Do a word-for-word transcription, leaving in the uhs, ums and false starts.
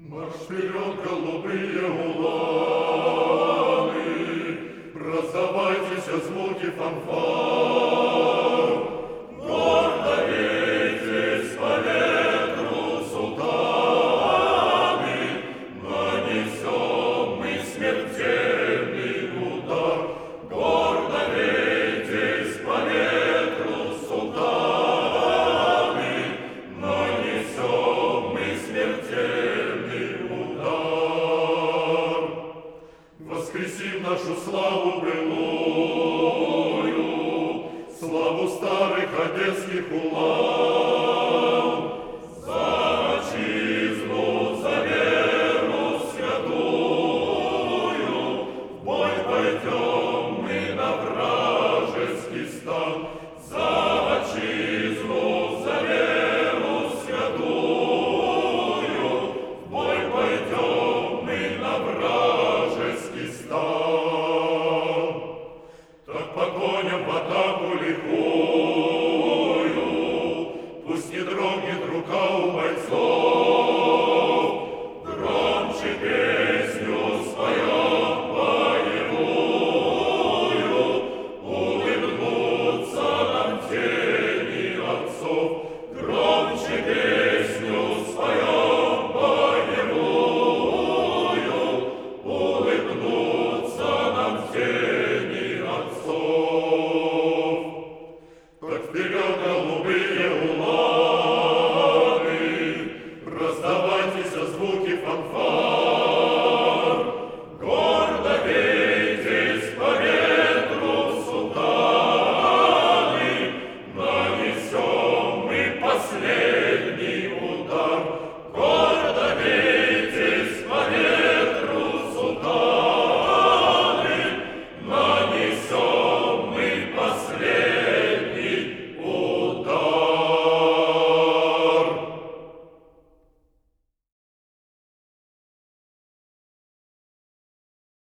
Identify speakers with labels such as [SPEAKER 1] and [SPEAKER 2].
[SPEAKER 1] Марш вперед, голубые уланы, раздавайтесь звуки фанфар. Гордо ветесь по ветру, султаны, нанесем мы смертельный удар. Гордо ветесь по ветру, султаны, нанесем мы смертельный удар. Воскресим нашу славу былую, славу старых одесских улан.